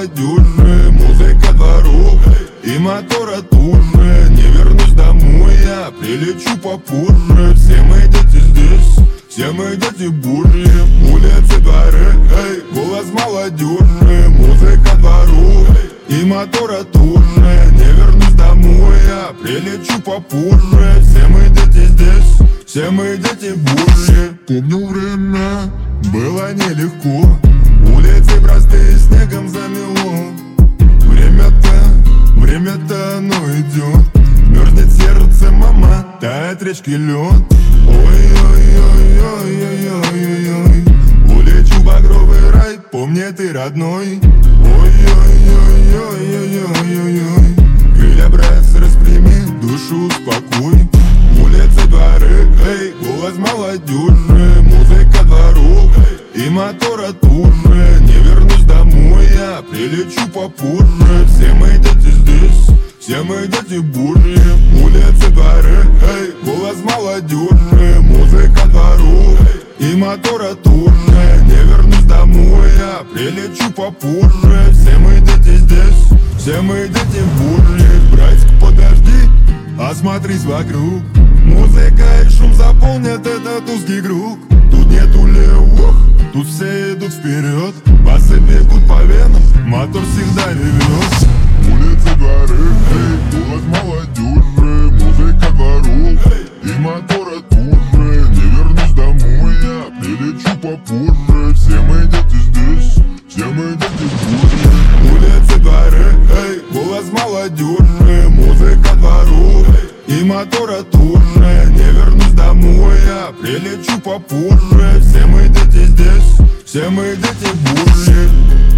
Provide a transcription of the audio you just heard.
молодежи, музыка дворов и мотора тоже. Не вернусь домой, я прилечу попозже. Все мы дети здесь, все мы дети божьи. Улицы, дворы, эй, голос молодежи, музыка дворов и мотора тоже. Не вернусь домой, я прилечу попозже. Все мы дети здесь, все мы дети божьи. Помню, время было нелегко, улицы простые снегом замело. Время-то оно идет, мерзнет сердце, мама, тает речки лед. Ой-ой-ой-ой-ой-ой-ой, улечу в багровый рай, помни ты родной. Ой-ой-ой-ой-ой-ой-ой, крылья, брат, распрями, душу успокой. Улицы, дворы, эй, голос молодежи, музыка дворов и мотора тоже. Не вернусь домой, я прилечу попозже. Все мы дети здесь, все мы дети божьи. Улицы, дворы, эй, голос молодежи, музыка дворов и мотора тоже. Не вернусь домой, я прилечу попозже. Все мы дети здесь, все мы дети божьи. Братик, подожди, осмотрись вокруг. Музыка и шум заполнят этот узкий круг. Тут нету левых, тут все идут вперед. Басы бегут по венам, мотор всегда ревет. Улицы, дворы, эй, голос молодежи, музыка дворов и мотора тоже. Не вернусь домой, я прилечу попозже. Все мы дети здесь, все мы дети божьи. Улицы, дворы, эй, голос молодежи, музыка дворов и мотора тоже. Не вернусь домой, я прилечу попозже. Все мы дети здесь, все мы дети божьи.